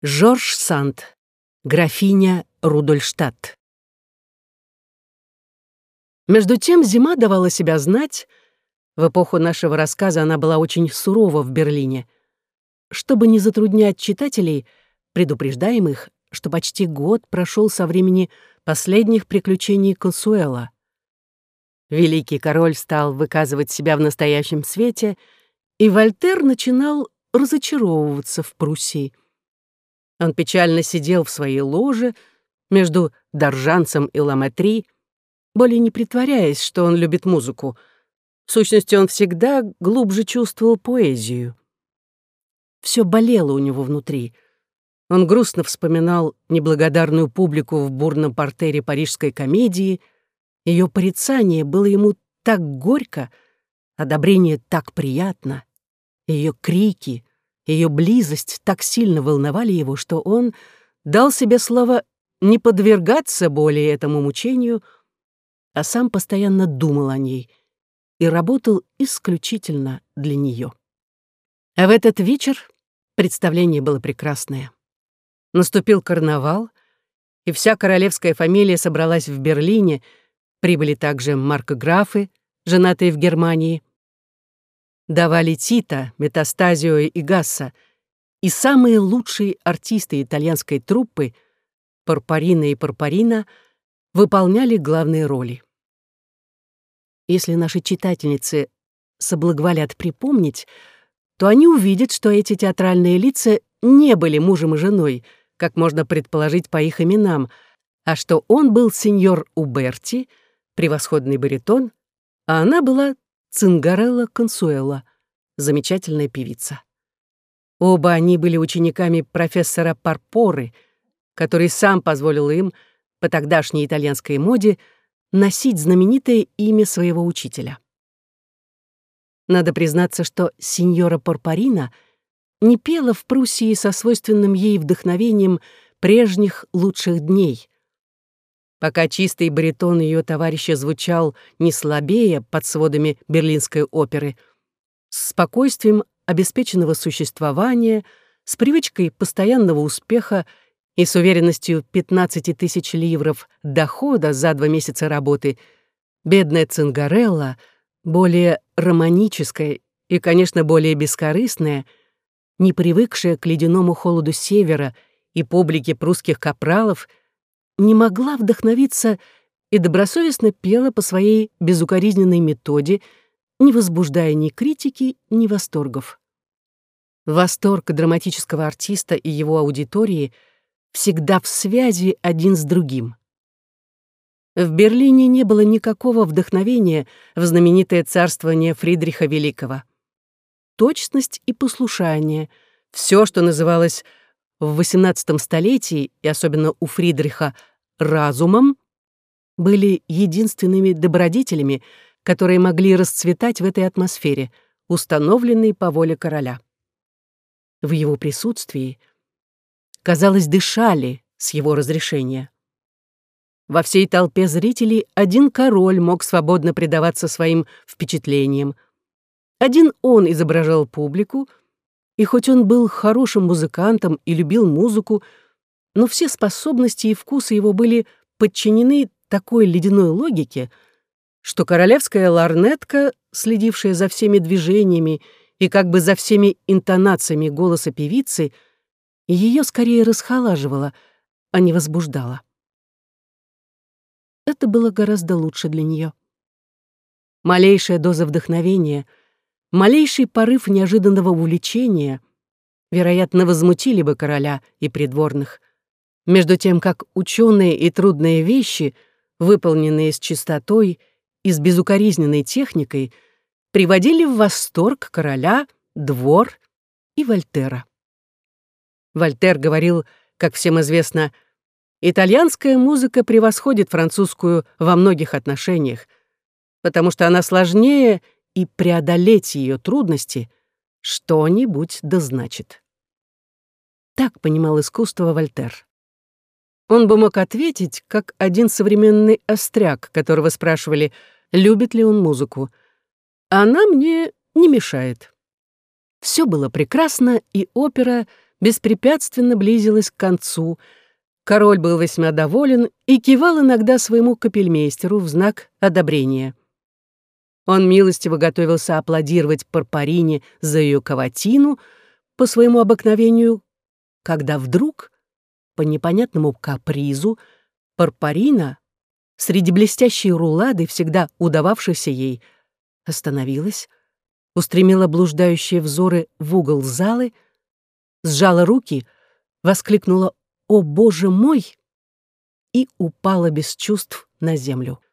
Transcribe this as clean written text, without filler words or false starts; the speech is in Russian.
Жорж Санд. Графиня Рудольштадт. Между тем зима давала себя знать. В эпоху нашего рассказа она была очень сурова в Берлине. Чтобы не затруднять читателей, предупреждаем их, что почти год прошел со времени последних приключений Консуэла. Великий король стал выказывать себя в настоящем свете, и Вольтер начинал разочаровываться в Пруссии. Он печально сидел в своей ложе между Доржанцем и Ламетри, более не притворяясь, что он любит музыку. В сущности, он всегда глубже чувствовал поэзию. Все болело у него внутри. Он грустно вспоминал неблагодарную публику в бурном партере парижской комедии. Ее порицание было ему так горько, одобрение так приятно, ее крики, ее близость так сильно волновали его, что он дал себе слово не подвергаться более этому мучению, а сам постоянно думал о ней и работал исключительно для нее. А в этот вечер представление было прекрасное. Наступил карнавал, и вся королевская фамилия собралась в Берлине, прибыли также маркграфы, женатые в Германии, давали Тита, Метастазио и Гасса, и самые лучшие артисты итальянской труппы, Порпорина и Порпорина, выполняли главные роли. Если наши читательницы соблаговолят припомнить, то они увидят, что эти театральные лица не были мужем и женой, как можно предположить по их именам, а что он был сеньор Уберти, превосходный баритон, а она была Цингарелла Консуэла, замечательная певица. Оба они были учениками профессора Парпоры, который сам позволил им, по тогдашней итальянской моде, носить знаменитое имя своего учителя. Надо признаться, что сеньора Порпорина не пела в Пруссии со свойственным ей вдохновением прежних лучших дней. Пока чистый баритон ее товарища звучал не слабее под сводами Берлинской оперы, с спокойствием обеспеченного существования, с привычкой постоянного успеха и с уверенностью 15 тысяч ливров дохода за 2 месяца работы, бедная Цингарелла, более романическая и, конечно, более бескорыстная, не привыкшая к ледяному холоду севера и публике прусских капралов, не могла вдохновиться и добросовестно пела по своей безукоризненной методе, не возбуждая ни критики, ни восторгов. Восторг драматического артиста и его аудитории всегда в связи один с другим. В Берлине не было никакого вдохновения в знаменитое царствование Фридриха Великого. Точность и послушание — все, что называлось в XVIII столетии, и особенно у Фридриха, разумом, были единственными добродетелями, которые могли расцветать в этой атмосфере, установленной по воле короля. В его присутствии, казалось, дышали с его разрешения. Во всей толпе зрителей один король мог свободно предаваться своим впечатлениям. Один он изображал публику, и хоть он был хорошим музыкантом и любил музыку, но все способности и вкусы его были подчинены такой ледяной логике, что королевская лорнетка, следившая за всеми движениями и как бы за всеми интонациями голоса певицы, ее скорее расхолаживала, а не возбуждала. Это было гораздо лучше для нее. Малейшая доза вдохновения, малейший порыв неожиданного увлечения, вероятно, возмутили бы короля и придворных, между тем как ученые и трудные вещи, выполненные с чистотой и с безукоризненной техникой, приводили в восторг короля, двор и Вольтера. Вольтер говорил, как всем известно, «Итальянская музыка превосходит французскую во многих отношениях, потому что она сложнее, и преодолеть ее трудности что-нибудь да значит». Так понимал искусство Вольтер. Он бы мог ответить, как один современный остряк, которого спрашивали, любит ли он музыку. «Она мне не мешает». Все было прекрасно, и опера беспрепятственно близилась к концу. Король был весьма доволен и кивал иногда своему капельмейстеру в знак одобрения. Он милостиво готовился аплодировать Парпарине за ее каватину по своему обыкновению, когда вдруг, по непонятному капризу, Парпарина, среди блестящей рулады, всегда удававшейся ей, остановилась, устремила блуждающие взоры в угол залы, сжала руки, воскликнула «О, Боже мой!» и упала без чувств на землю.